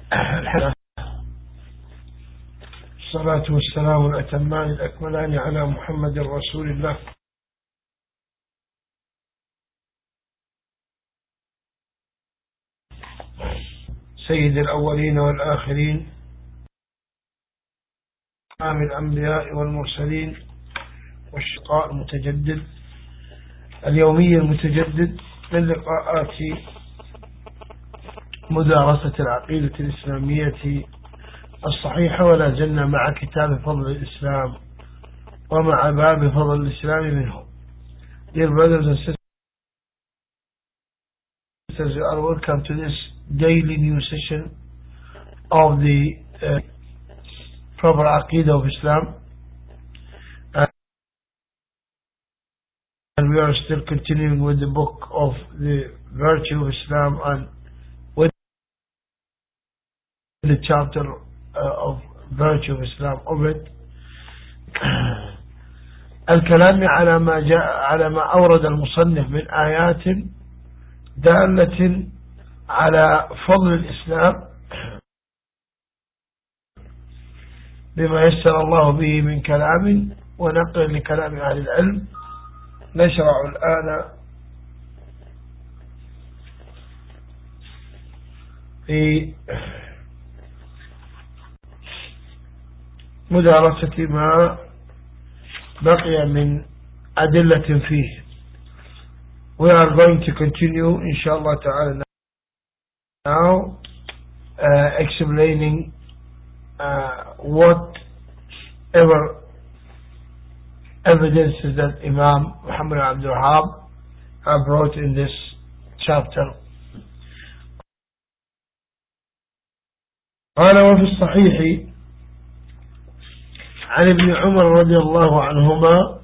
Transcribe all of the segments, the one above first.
الصلاة والسلام الأتمان الأكملان على محمد رسول الله سيد الأولين والآخرين، إمام الأنبياء والمرسلين، والشقاء المتجدد اليومي المتجدد من لقاءات مدارسة العقيدة الإسلامية الصحيحة. ولا زلنا مع كتاب فضل الإسلام ومع باب فضل الإسلام منه. Dear brothers and sisters, you are welcome to this daily new session of the proper Aqidah of Islam, and we are still continuing with the book of the virtue of Islam and with the chapter of virtue of Islam of it. الكلام على ما أورد المصنف من آيات دالة على فضل الإسلام بما يسر الله به من كلام ونقل لكلام أهل العلم. نشرع الآن في مدارسة ما بقي من أدلة فيه. We are going to continue inshallah ta'ala now explaining whatever evidences that Imam Muhammad Abdul Wahhab have brought in this chapter. قال وفي الصحيح عن ابن عمر رضي الله عنهما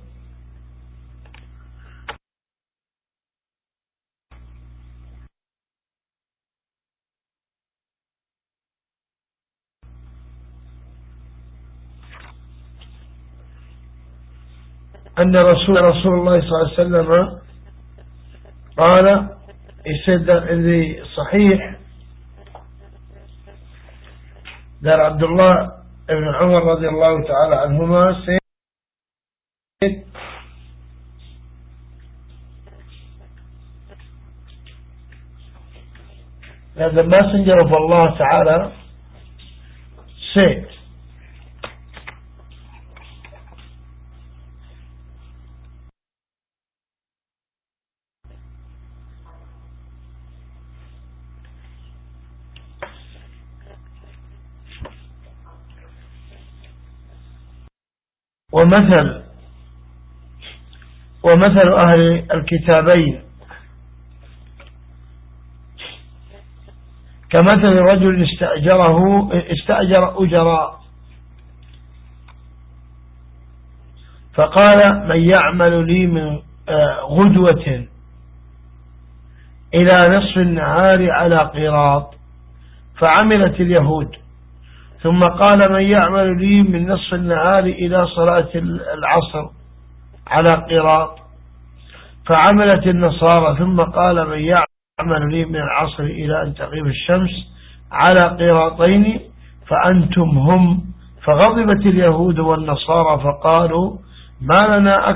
أن رسول الله صلى الله عليه وسلم قال, he said that in the Sahih that Abdullah ibn Umar radiallahu ta'ala anhuma said that the Messenger of Allah ta'ala said, ومثل أهل الكتابين كمثل رجل استأجر أجراء فقال من يعمل لي من غدوة إلى نصف النهار على قيراط، فعملت اليهود. ثم قال من يعمل لي من نصف النهار إلى صلاة العصر على قيراط، فعملت النصارى. ثم قال من يعمل لي من العصر إلى أن تغيب الشمس على قيراطين فأنتم هم. فغضبت اليهود والنصارى فقالوا ما لنا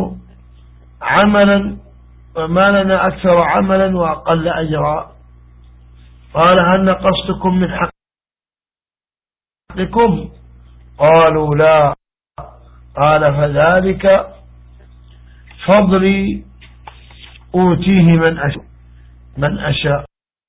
أكثر عملا وأقل أجرا. قال هل نقصتكم من حقكم؟ قالوا لا. قال فذلك فضلي أوتيه من أشاء.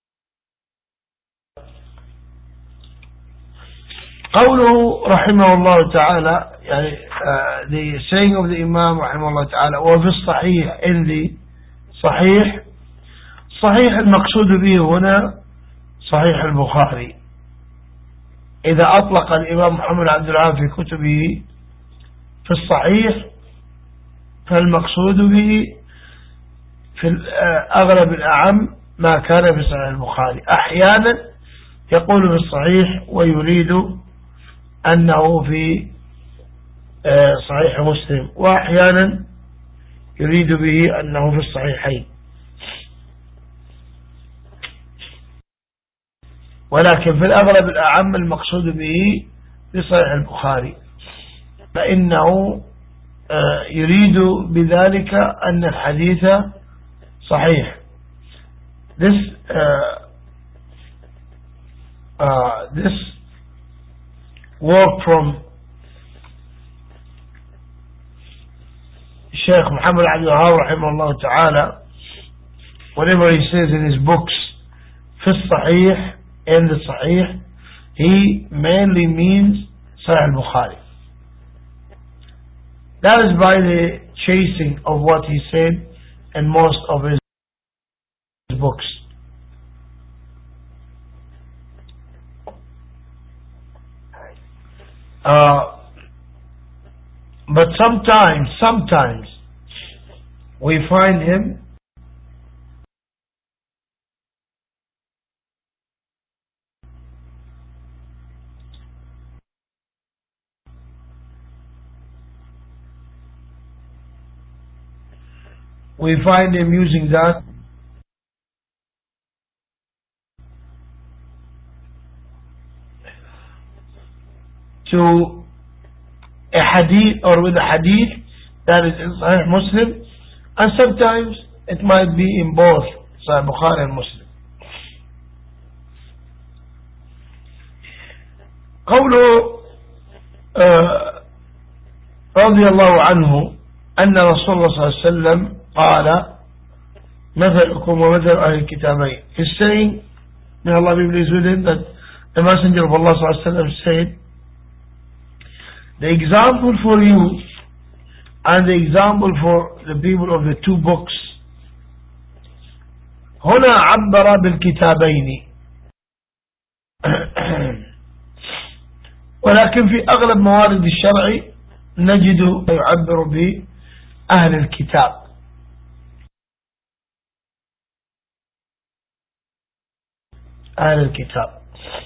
قوله رحمه الله تعالى, يعني the saying of the Imam رحمه الله تعالى وفي الصحيح in the صحيح المقصود به هنا صحيح البخاري. إذا أطلق الإمام محمد عبد الوهاب في كتبه في الصحيح فالمقصود به في أغلب الأعم ما كان في صحيح البخاري. أحيانا يقول في الصحيح ويريد أنه في صحيح مسلم، وأحيانا يريد به أنه في الصحيحين. ولكن في الأغلب الأعم المقصود به بصحيح البخاري، فإنه يريد بذلك أن الحديث صحيح. This work from Sheikh Muhammad Abdul Wahhab rahimahullah ta'ala, whatever he says in his books, في الصحيح and the Sahih, he mainly means Sahih al-Bukhari. That is by the chasing of what he said in most of his books. But sometimes we find him using that to a hadith, or with a hadith that is in Sahih Muslim, and sometimes it might be in both Sahih Bukhari and Muslim. قوله رضي الله عنه أن رسول الله صلى الله عليه وسلم قال مثلكم ومثل أهل الكتابين. He's saying, may Allah be pleased with him, that the Messenger of Allah صلى الله عليه وسلم said, the example for you and the example for the people of the two books. هنا عبر بالكتابين ولكن في أغلب موارد الشرع نجد يعبر بأهل الكتاب. أهل الكتاب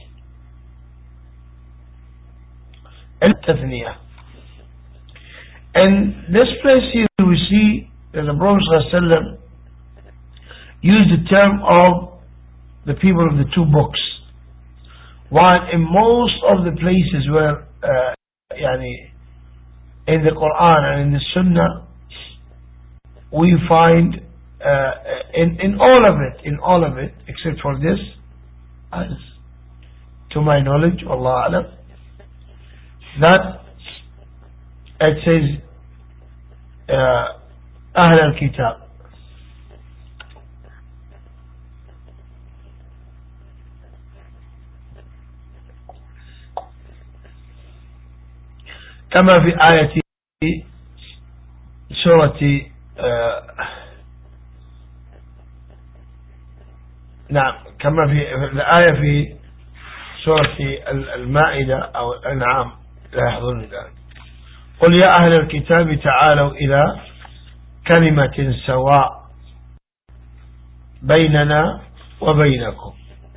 التثنية. And this place here we see that the Prophet ﷺ used the term of the people of the two books, while in most of the places where in the Quran and in the Sunnah we find in all of it except for this, as to my knowledge, Allah Alam, that it says أهل الكتاب. كما في آية سورة نعم، كما في الآية في سورة المائدة أو الأنعام، لا يحضرني ذلك. قل يا أهل الكتاب تعالوا إلى كلمة سواء بيننا وبينكم.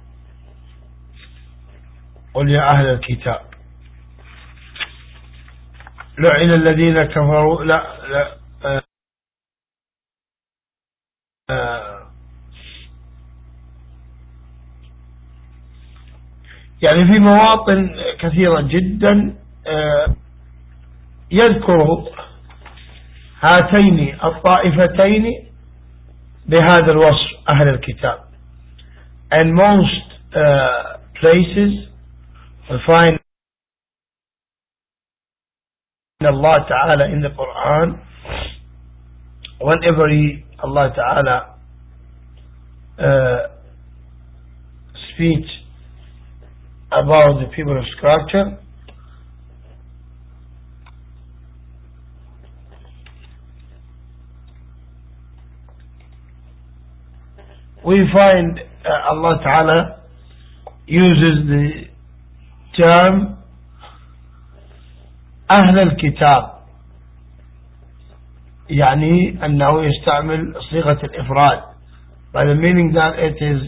قل يا أهل الكتاب لعن الذين كفروا يعني في مواطن كثيرة جدا يذكر هاتين الطائفتين بهذا الوصف أهل الكتاب. And most places we find Allah Ta'ala in the Quran, whenever Allah Ta'ala speaks about the people of Scripture, we find Allah Ta'ala uses the term أهل الكتاب، يعني أنه يستعمل صيغة الإفراد, by the meaning that it is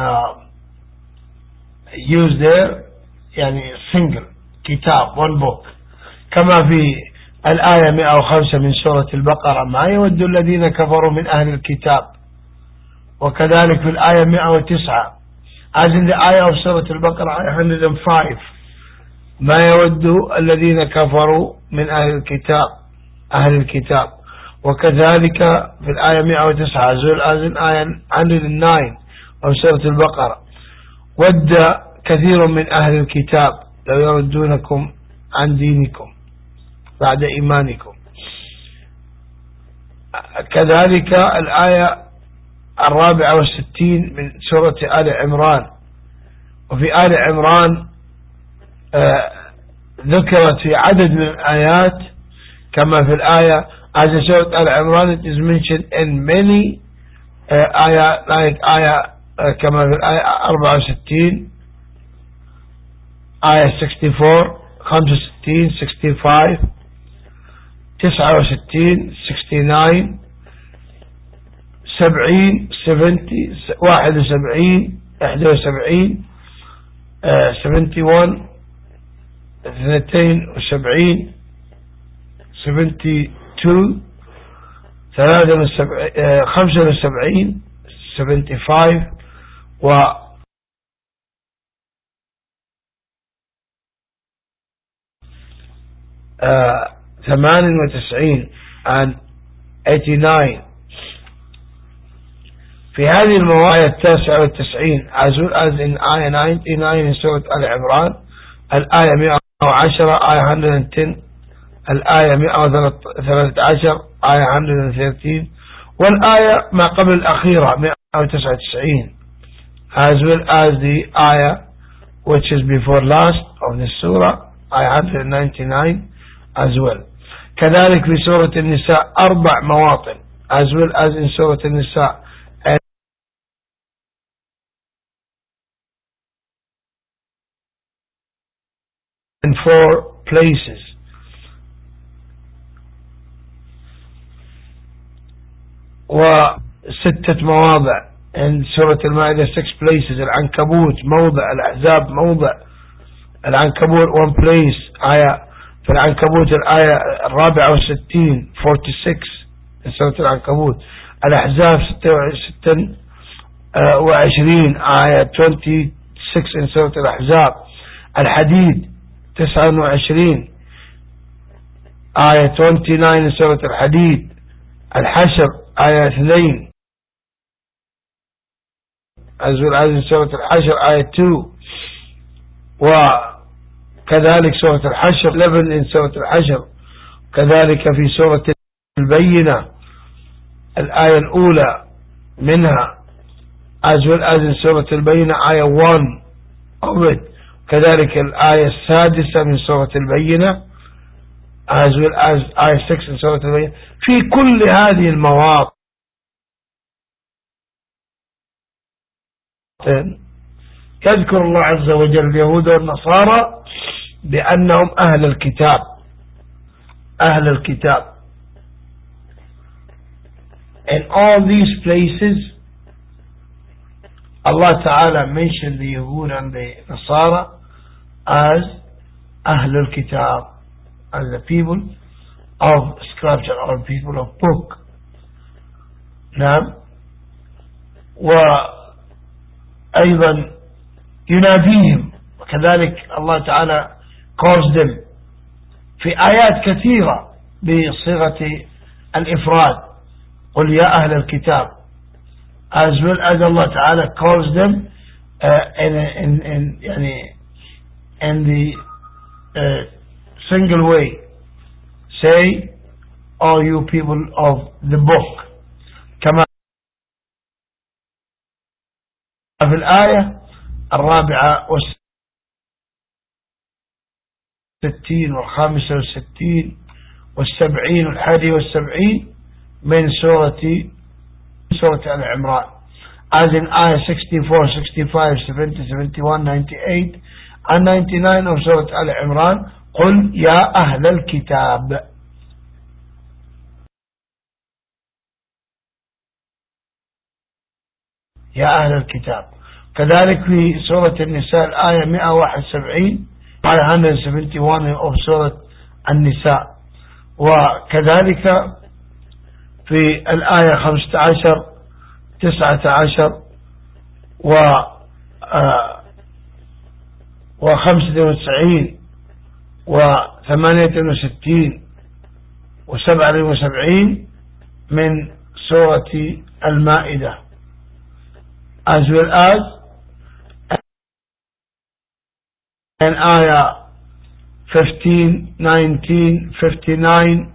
used there يعني single كتاب, one book. كما في الآية 105 من سورة البقرة ما يود الذين كفروا من أهل الكتاب، وكذلك في الآية 109 as in the ayah of Surah Al-Baqarah, ayah 105. ما يود الذين كفروا من أهل الكتاب. وكذلك في الآية 109 as well as in ayah 109 of Surah Al-Baqarah. ود كثير من أهل الكتاب لو يردونكم عن دينكم بعد إيمانكم. كذلك الآية 64 من سورة آل عمران. وفي آل عمران ذكرت في عدد من الآيات كما في الآية as in سورة آل عمران it is mentioned in many آية like آية كما في الآية 64 آية 64 65 65 69 69 70 70 71 71 71 72 72 75 75 و 98 and 89. في هذه المواضع 99 as well as in آية 99 in سورة آل عمران، الآية 110 آية 110، الآية 113 آية 113، والآية ما قبل الأخيرة 199 as well as the ayah which is before last of the surah آية 199 as well. كذلك في سورة النساء 4 مواطن as well as in سورة النساء in 4 places. و6 مواضع in سورة المائدة 6 places. العنكبوت موضع، الأحزاب موضع. العنكبوت 1 place آية في العنكبوت الآية 64 46 in سورة العنكبوت. الأحزاب 26 آية 26 in سورة الأحزاب. الحديد 29 آية 29 in سورة الحديد. الحشر آية 2 as well as in سورة الحشر آية 2. وكذلك سورة الحشر 11 in سورة الحشر. كذلك في سورة البينة الآية الأولى منها as well as in سورة البينة آية 1 of it. كذلك الآية 6 من سورة البينة as well as آية 6 من سورة البينة. في كل هذه المواطن يذكر الله عز وجل اليهود والنصارى بأنهم أهل الكتاب، أهل الكتاب. In all these places Allah Ta'ala mentioned the Yahud and the Nasara as أهل الكتاب, as the people of scripture or people of book. نعم. وأيضا يناديهم، وكذلك الله تعالى calls them في آيات كثيرة بصيغة الإفراد، قل يا أهل الكتاب، as well as Allah تعالى calls them in the single way, say, all you people of the book، كما في الآية 64 و65 و70 و71 من سورة آل عمران، as in ayah 64 65 70 71 98 and 99 of سورة آل عمران. قل يا أهل الكتاب. يا أهل الكتاب. كذلك في سورة النساء الآية 171 آية 171 of سورة النساء. وكذلك في الآية 15 19 و و95 و68 و77 من سورة المائدة, as well as an ayah 15, 19, 59,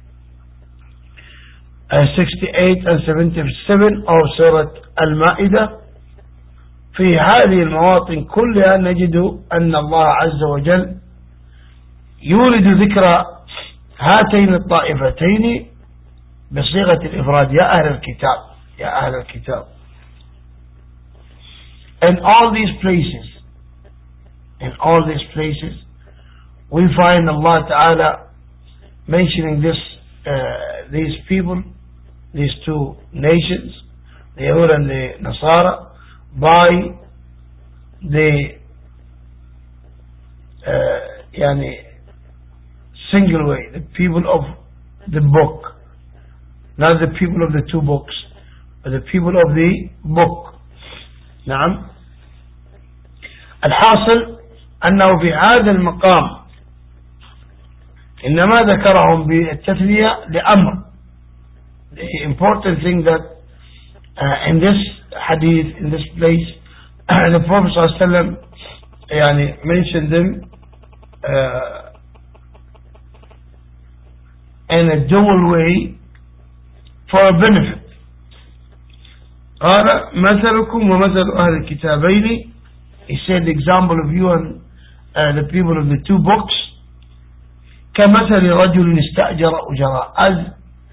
68 and 77 of سورة المائدة. في هذه المواطن كلها نجد أن الله عز وجل يورد ذكر هاتين الطائفتين بصيغة الإفراد, يا أهل الكتاب, يا أهل الكتاب. In all these places, we find Allah Ta'ala mentioning these people, these two nations, the Yahud and the Nasara, by the single way, the people of the book, not the people of the two books, but the people of the book. نعم. الحاصل أنه في هذا المقام إنما ذكرهم بالتثنية لأمر. The important thing that in this hadith, in this place, the Prophet ﷺ mentioned them in a dual way for a benefit. قال مثلكم ومثل أهل الكتابين. He said the example of you and the people of the two books كمثل رجل استأجر أجراء, as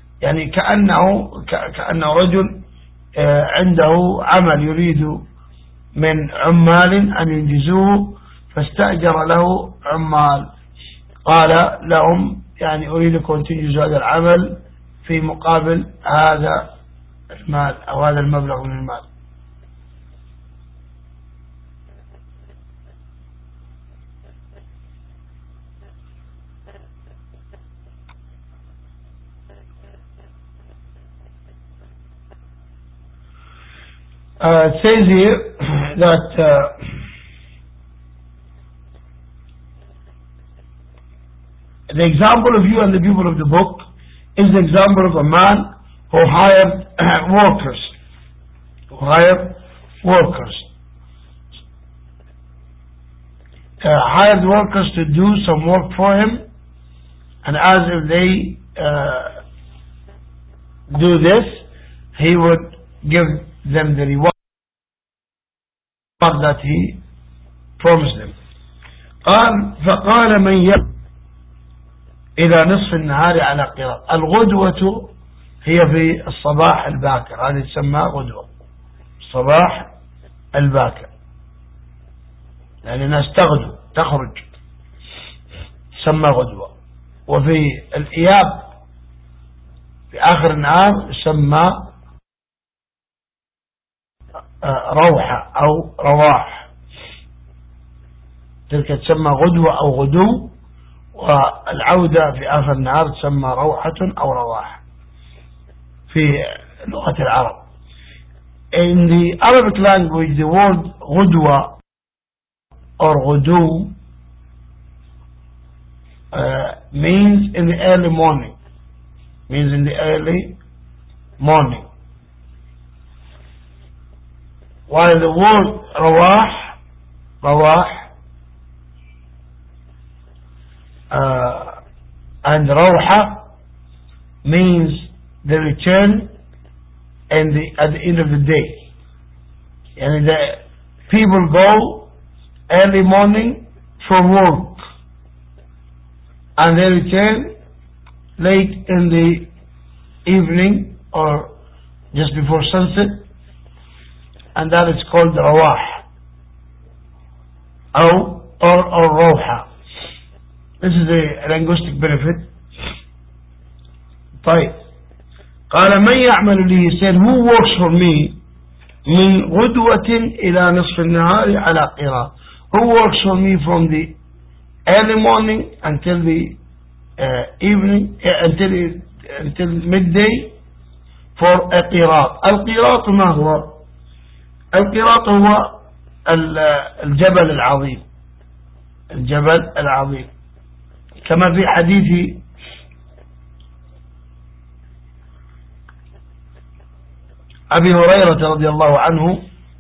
كأنه رجل عنده عمل يريد من عمال أن ينجزوه فاستأجر له عمال, قال لهم أريدكم أن تنجزوا هذا العمل في مقابل هذا المال أو هذا المبلغ من المال. It says here that the example of you and the people of the book is the example of a man who hired workers. Hired workers to do some work for him, and as if they do this, he would give them the reward that he promised them. فقال من يقف إلى نصف النهار على قراءة. الغدوة هي في الصباح الباكر, هذه تسمى غدوة, الصباح الباكر, الناس تخرج تسمى غدوة. وفي الإياب في آخر النهار يسمى روحة أو رواح, تلك تسمى غدوة أو غدو, والعودة في آخر النهار تسمى روحة أو رواح في لغة العرب. In the Arabic language, the word غدوة or غدو means in the early morning, while the word رواح and روحة means the return at the end of the day. And the people go early morning for work and they return late in the evening or just before sunset, and that is called رواح or روحة. This is a linguistic benefit. طيب. قال من يعمل لي, he said who works for me من غدوة إلى نصف النهار على قراءة, who works for me from the early morning until the evening, until midday for a قراءة. القراءة ما هو؟ القراءة هو الجبل العظيم، الجبل العظيم، كما في حديث أبي هريرة رضي الله عنه: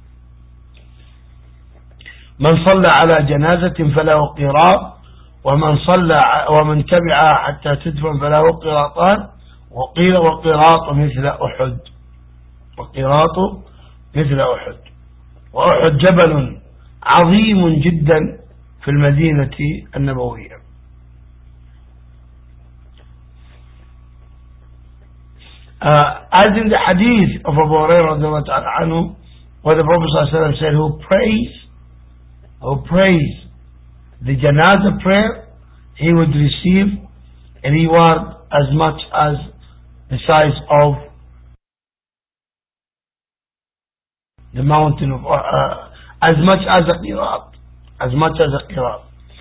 من صلى على جنازة فله قيراط، ومن تبعها حتى تدفن فله قيراطان، وقيل وقيراط مثل أحد، وقيراط مثل أحد. وأحد جبل عظيم جدا في المدينة النبوية. As in the hadith of Abu Hurairah anhu, where the Prophet ﷺ said, who prays the janazah prayer, he would receive a reward as much as the size of the mountain of, as much as a qirat,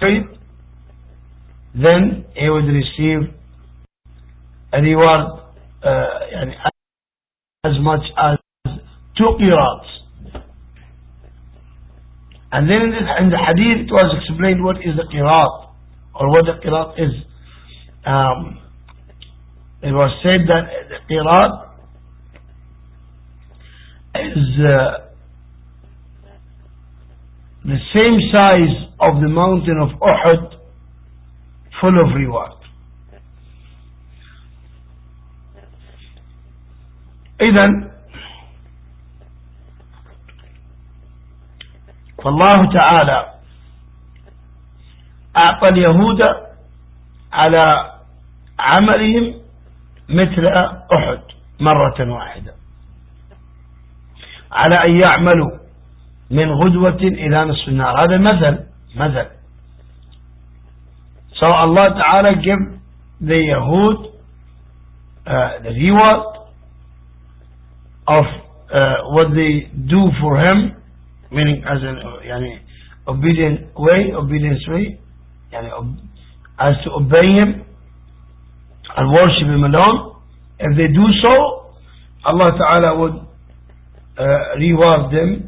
then he would receive a reward as much as 2 qirats. And then in the hadith it was explained what is the qirat, or what the qirat is. It was said that the qirat is the same size of the mountain of Uhud, full of reward. إذن فالله تعالى أعطى اليهود على عملهم مثل أحد مرة واحدة، على أن يعملوا من غدوة إلى نصف النهار. هذا مثل. So Allah Ta'ala give the Yahud the reward of what they do for him, meaning as an obedience way, as to obey him and worship him alone. If they do so, Allah Ta'ala would reward them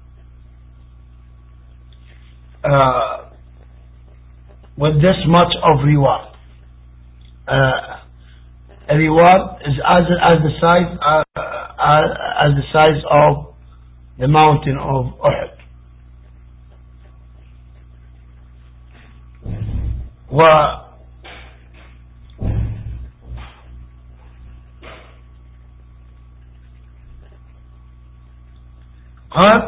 with this much of reward. A reward is as the size of the mountain of Uhud. قال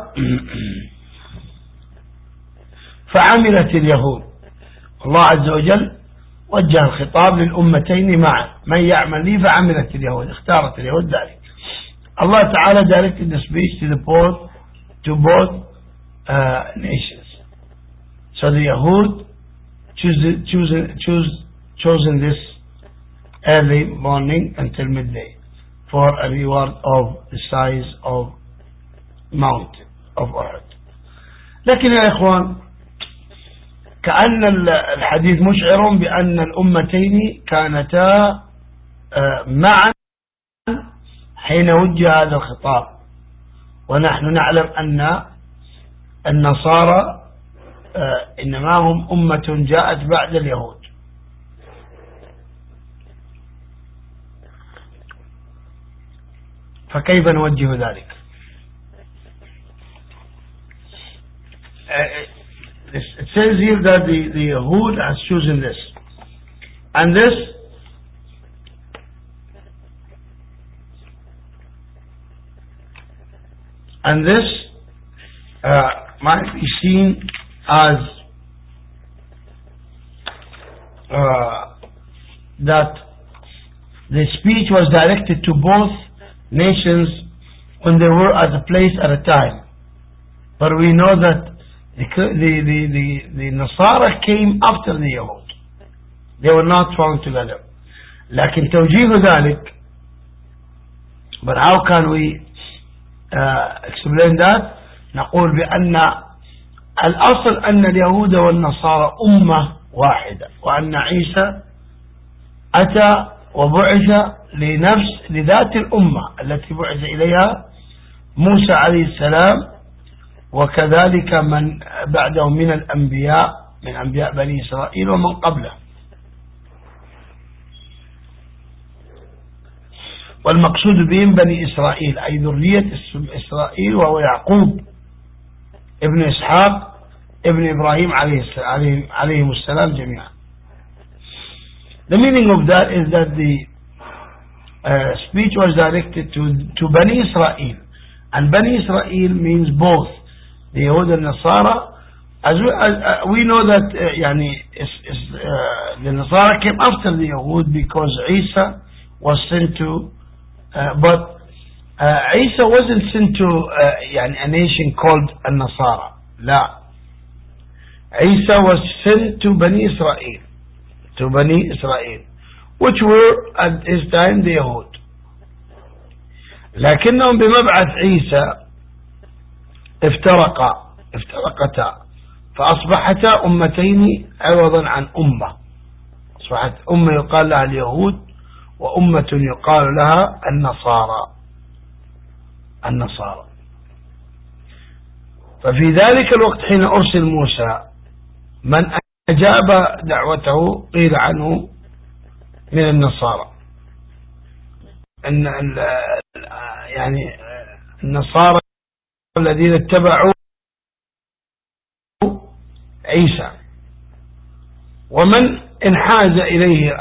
فعملت اليهود. الله عز وجل وجه الخطاب للأمتين معا، من يعمل لي فعملت اليهود، اختارت اليهود ذلك. Allah Ta'ala directed the speech to both nations. So the Yahud chosen this early morning until midday for a reward of the size of mountain of Uhud. لكن يا إخوان، كأن الحديث مشعر بأن الأمتين كانتا معا حين وجه هذا الخطاب، ونحن نعلم أن النصارى إنما هم أمة جاءت بعد اليهود. فكيف نوجه ذلك؟ It says here that the Yahud has chosen this, and this might be seen as that the speech was directed to both nations when they were at a place at a time. But we know that the Nasara came after the Yahud. They were not found together. لكن توجيه ذلك, but how can we explain that? نقول بأن الأصل أن اليهود والنصارى أمة واحدة، وأن عيسى أتى وبعث لذات الأمة التي بعث إليها موسى عليه السلام وكذلك من بعدهم من الأنبياء، من أنبياء بني إسرائيل ومن قبله. والمقصود بهم بني إسرائيل أي ذرية إسرائيل، وهو يعقوب ابن إسحاق ابن إبراهيم عليهم السلام جميعا. The meaning of that is that the speech was directed to Bani Israel, and Bani Israel means both the Yahud and Nasara. As we know that the Nasara came after the Yahud because Isa was sent to, but Isa wasn't sent to a nation called Al-Nasara. La. Isa was sent to Bani Israel, which were at his time the Yahud. لكنهم بمبعث عيسى افترقتا فأصبحتا أمتين عوضا عن أمة. أصبحت أمة يقال لها اليهود، وأمة يقال لها النصارى. ففي ذلك الوقت حين أرسل موسى من أجاب دعوته قيل عنه من النصارى، النصارى الذين اتبعوا عيسى، ومن انحاز إليه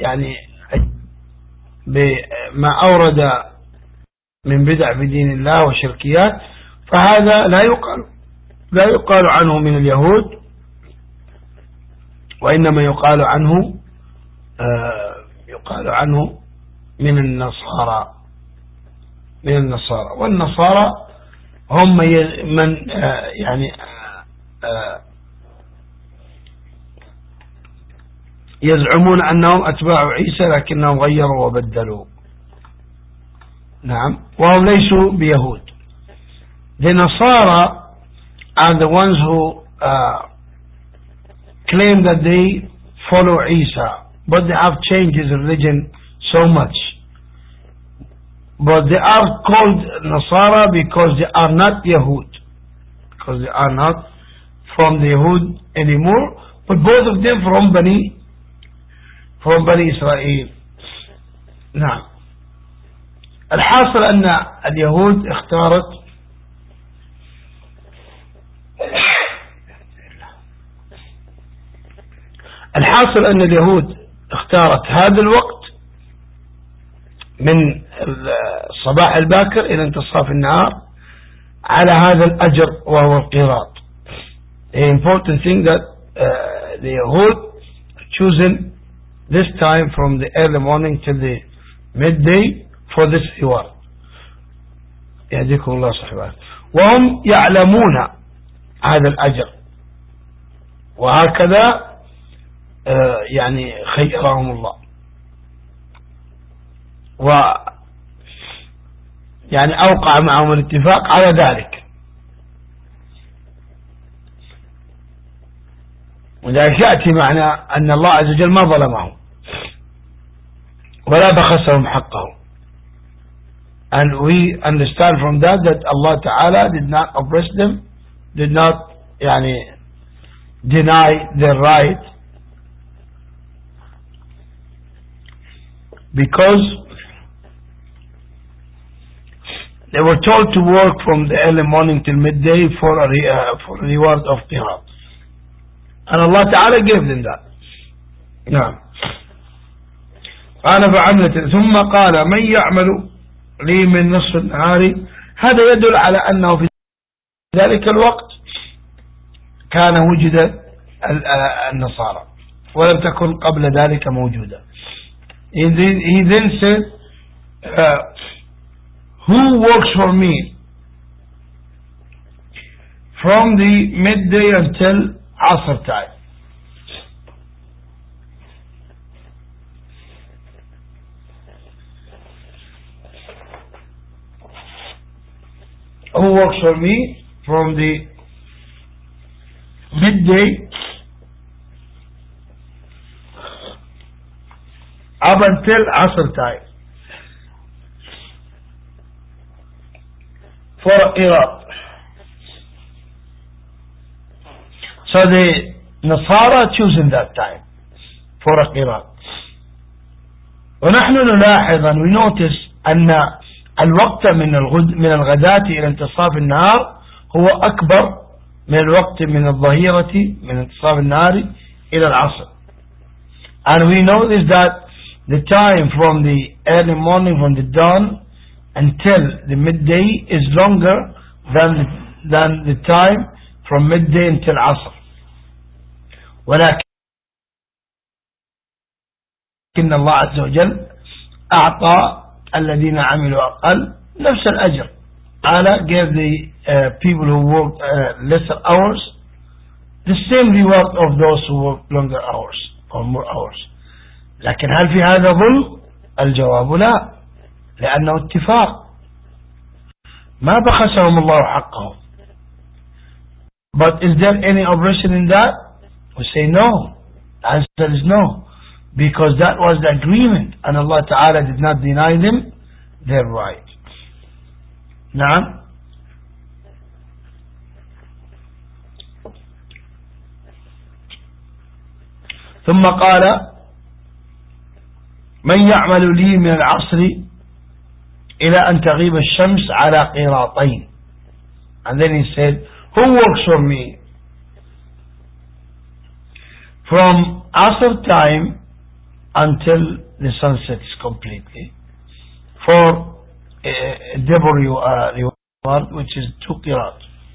بما أورد من بدع في دين الله وشركيات، فهذا لا يقال عنه من اليهود، وإنما يقال عنه من النصارى. والنصارى هم من يزعمون أنهم أتباع عيسى لكنهم غيروا وبدلوا. نعم، وهم ليسوا بيهود. The Nasara are the ones who claim that they follow Isa, but they have changed his religion so much. But they are called Nasara because they are not Yahud, because they are not from the Yahud anymore, but both of them from Bani Israel. نعم. الحاصل أن اليهود اختارت هذا الوقت من الصباح الباكر إلى انتصاف النهار على هذا الأجر وهو القيراط. The important thing that the Yahud chosen this time from the early morning till the midday for this reward. يهديكم الله صحبه. وهم يعلمون هذا الأجر، وهكذا خيرهم الله، أوقع معهم الاتفاق على ذلك. ولذلك يأتي معنى أن الله عز وجل ما ظلمهم ولا بخسهم حقهم. And we understand from that Allah Ta'ala did not oppress them, did not deny their right, because they were told to work from the early morning till midday for a reward of qirat. And Allah Ta'ala gave them that. نعم. قال فعملت ثم قال من يعمل لي من نصف النهار. هذا يدل على أنه في ذلك الوقت كان وجد النصارى ولم تكن قبل ذلك موجودة. He then said, who works for me from the midday until Asr time? Who works for me from the midday up until Asr time for Iraq? So the Nasara choosing that time for a qirat. ونحن نلاحظ and we notice أن الوقت من الغداة إلى انتصاف النهار هو أكبر من الوقت من الظهيرة من انتصاف النهار إلى العصر. And we notice that the time from the early morning, from the dawn until the midday is longer than the time from midday until عصر. ولكن الله عز وجل أعطى الذين عملوا أقل نفس الأجر. Allah gave the people who work lesser hours the same reward of those who work longer hours or more hours. لكن هل في هذا ظلم؟ الجواب لا، لأنه اتفاق، ما بخسهم الله حقهم. But is there any oppression in that? We say no. The answer is no, because that was the agreement and Allah Ta'ala did not deny them their right. نعم. ثم قال من يعمل لي من العصر إلى أن تغيب الشمس على قيراطين. And then he said, who works for me from Asr time until the sun sets completely for a double reward, which is 2 qirat.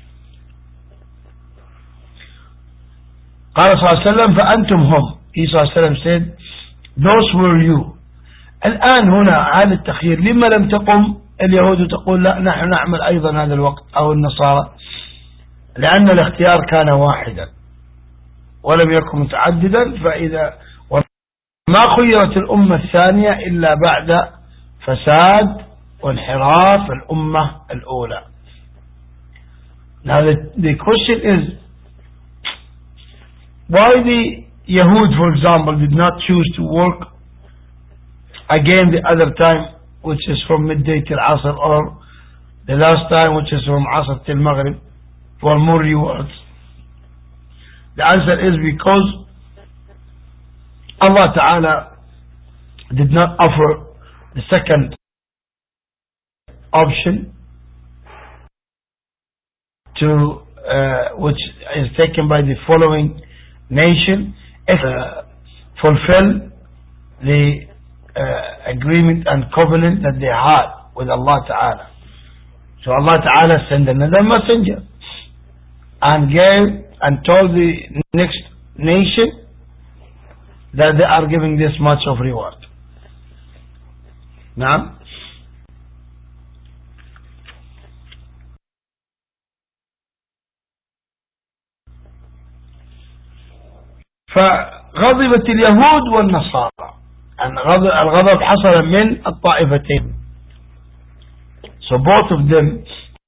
قال صلى الله عليه وسلم فأنتم هم. He صلى الله عليه وسلم said, those were you. الآن هنا هذا التخيير، لما لم تقم اليهود تقول لا نحن نعمل أيضا هذا الوقت أو النصارى؟ لأن الاختيار كان واحدا ولم يكن متعددا، فإذا ما خيرت الأمة الثانية إلا بعد فساد وانحراف الأمة الأولى. Now the question is, why the Yahud, for example, did not choose to work again the other time, which is from midday till Asr, or the last time, which is from Asr till Maghrib, for more rewards? The answer is because Allah Ta'ala did not offer the second option to which is taken by the following nation if fulfill the agreement and covenant that they had with Allah Ta'ala. So Allah Ta'ala sent another messenger and gave and told the next nation that they are giving this much of reward. Now, فغضبت اليهود والنصارى، الغضب حصل من الطائفتين. So both of them,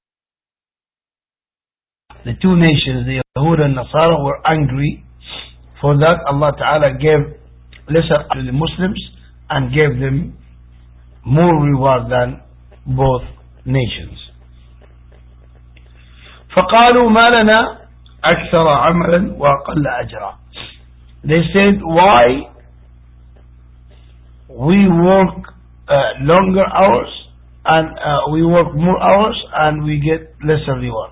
the two nations, the Yahud and Nasara, were angry for that. Allah Ta'ala gave lesser to the Muslims and gave them more reward than both nations. فقالوا ما لنا أكثر عملا وأقل أجرا. They said, why we work longer hours and we work more hours and we get lesser reward.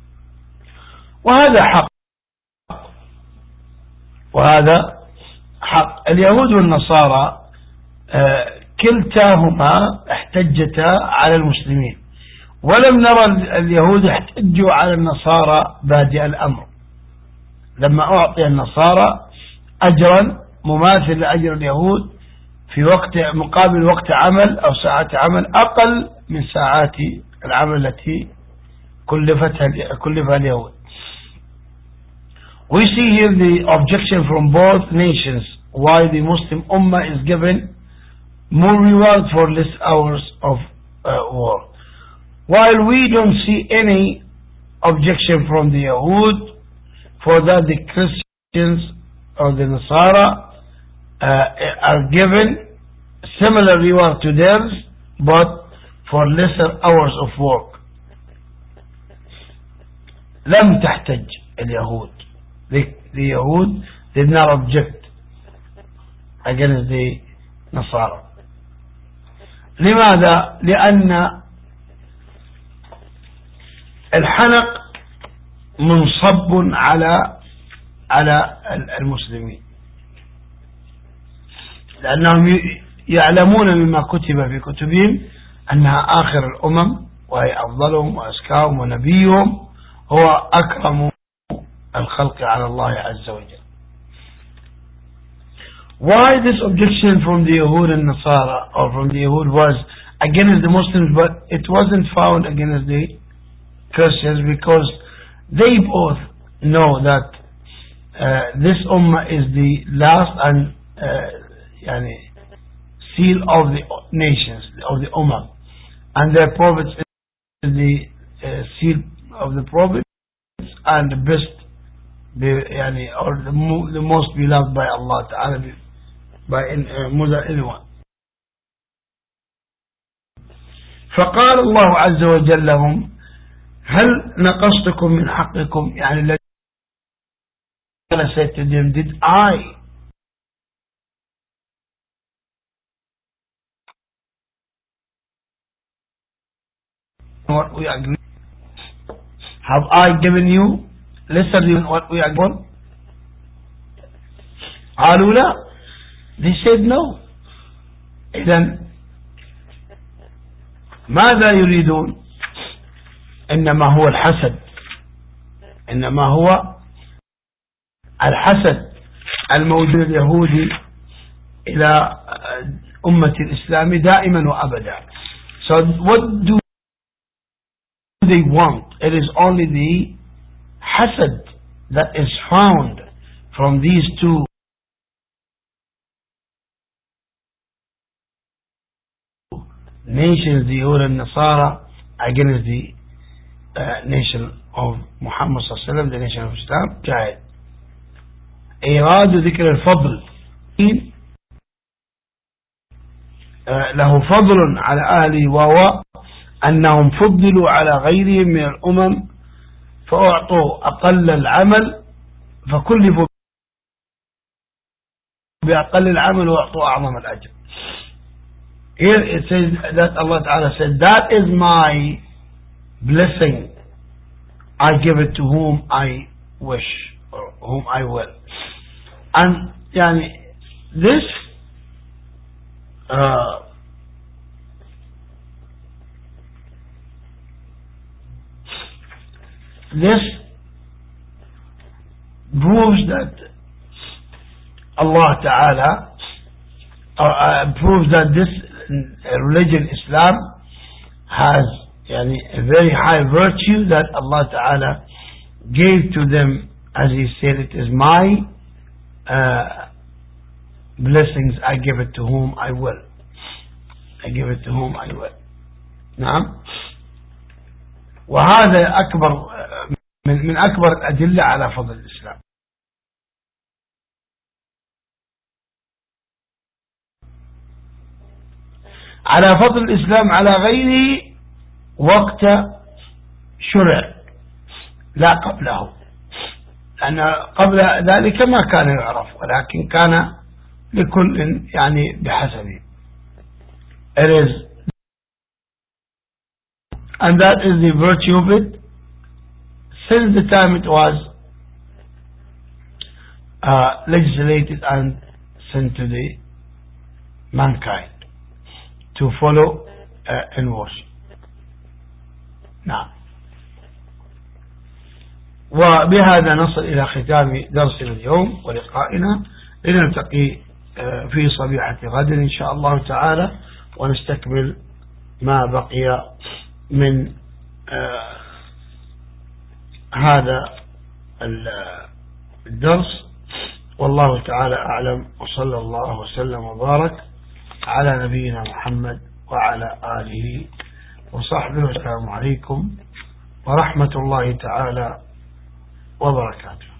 وهذا حق، وهذا حق. اليهود والنصارى كلتاهما احتجتا على المسلمين، ولم نرى اليهود احتجوا على النصارى بادئ الأمر. لما أعطي النصارى أجرا مماثل لأجر اليهود في وقت مقابل وقت عمل أو ساعات عمل أقل من ساعات العمل التي كلفها اليهود. We see here the objection from both nations why the Muslim Ummah is given more reward for less hours of work, while we don't see any objection from the Yahud for that the Christians or the Nasara are given similar reward to theirs but for lesser hours of work. لم تحتج اليهود The Yahud did not object against the Nasara. لماذا؟ لأن الحنق منصب على المسلمين، لأنهم يعلمون مما كتب في كتبهم أنها آخر الأمم وهي أفضلهم وأزكاهم، ونبيهم هو أكرم الخلق على الله عز وجل. Why this objection from the Yahud and Nasara, or from the Yahud, was against the Muslims, but it wasn't found against the Christians? Because they both know that this ummah is the last and seal of the nations, of the ummah, and their prophets is the seal of the prophets and the best, or the most beloved by Allah Ta'ala, by more than anyone. فقال الله عز وجل لهم: هل نقصتكم من حقكم؟ يعني Allah said to them, did I what we agree? Have I given you lesser than what we agree on? قالوا لا. They said no. إذن ماذا يريدون؟ إنما هو الحسد، إنما هو الحسد الموجود اليهودي إلى أمة الإسلام دائما وأبدا. So what do they want? It is only the hasad that is found from these two nations, the Yahud and Nasara, against the nation of Muhammad sallallahu alaihi wasallam, the nation of Islam. جاهد إيراد ذكر الفضل، له فضل على أهله، وهو أنهم فضلوا على غيرهم من الأمم فأعطوا أقل العمل، فكلفوا بأقل العمل وأعطوا أعظم الأجر. Here it says that Allah Ta'ala said, that is my blessing, I give it to whom I wish or whom I will. And this proves that Allah Ta'ala proves that this religion, Islam, has a very high virtue that Allah Ta'ala gave to them. As He said, it is my blessings, I give it to whom I will. I give it to whom I will. نعم. وهذا أكبر من أكبر الأدلة على فضل الإسلام. على فضل الإسلام على غيره وقت شرع، لا قبله، لأن قبل ذلك ما كان يعرف، ولكن كان لكل بحسبه. It is, and that is the virtue of it since the time it was legislated and sent to the mankind to follow and worship. نعم. وبهذا نصل إلى ختام درسنا اليوم ولقائنا، لنلتقي في صبيحة غد إن شاء الله تعالى، ونستكمل ما بقي من هذا الدرس. والله تعالى أعلم، وصلى الله وسلم وبارك على نبينا محمد وعلى آله وصحبه. والسلام عليكم ورحمة الله تعالى وبركاته.